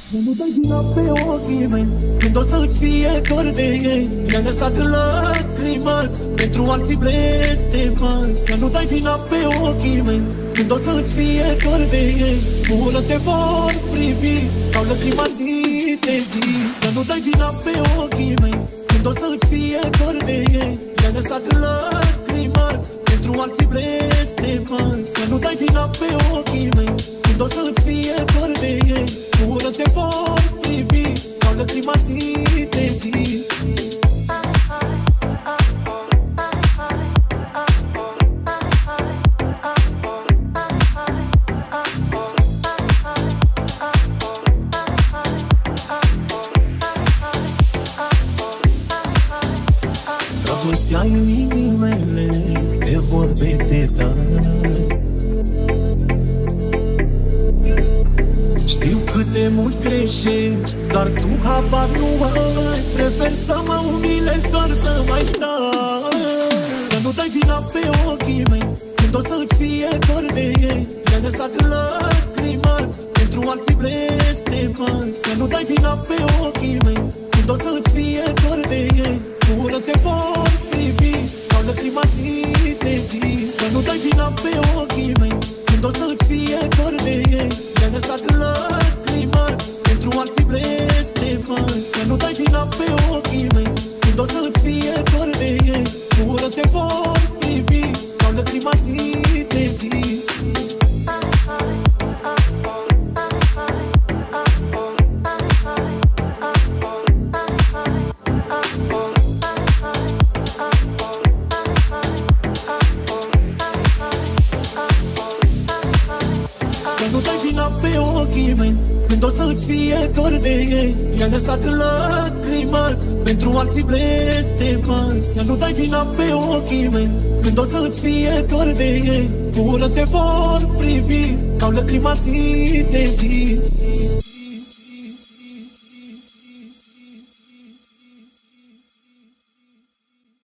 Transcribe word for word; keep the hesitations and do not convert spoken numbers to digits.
Nu dai vina pe ochii mei când o să-ți fie dor de ei. Mi-ai lăsat lacrimat pentru alții blestemați. Să nu dai vina pe ochii mei când o să-ți fie dor de ei. Cu ură te vor privi ca o lăcrima zi de zi. Să nu dai vina pe ochii mei când o să-ți fie dor de ei. Mi-ai lăsat lacrimat pentru alții blestemați. Să nu dai vina pe ochii mei când o să-ți fie dor de ei. Cu ură te vor privi ca o lăcrima zi de zi. Dragostea inimii mele de vorbe te dai. Știu cât de mult greșești, dar tu habar nu ai. Prefer să mă umilezi doar să mai stai. Să nu dai vina pe ochii mei când o să-ți fie dor de ei. Mi-ai lăsat lacrimat pentru alții blestemați. Să nu dai vina pe ochii mei când o să-ți fie dor de ei. Cu ură te vor privi ca o lăcrima zi de zi. Să nu dai vina pe ochii mei când o să-ți fie dor de ei. Mi-ai lăsat lacrimat pentru alții blestemați. Să nu dai vina pe ochii mei când o să-ți fie dor de ei. Cu ură te vor privi ca o lăcrima zi de zi. Nu dai vina pe ochii mei când o să-ți fie dor de ei. I-ai lăsat lacrimat pentru alții blestemați. Să nu dai vina pe ochii mei când o să-ți fie dor de ei. Cu ură te vor privi ca o lăcrima zi de zi.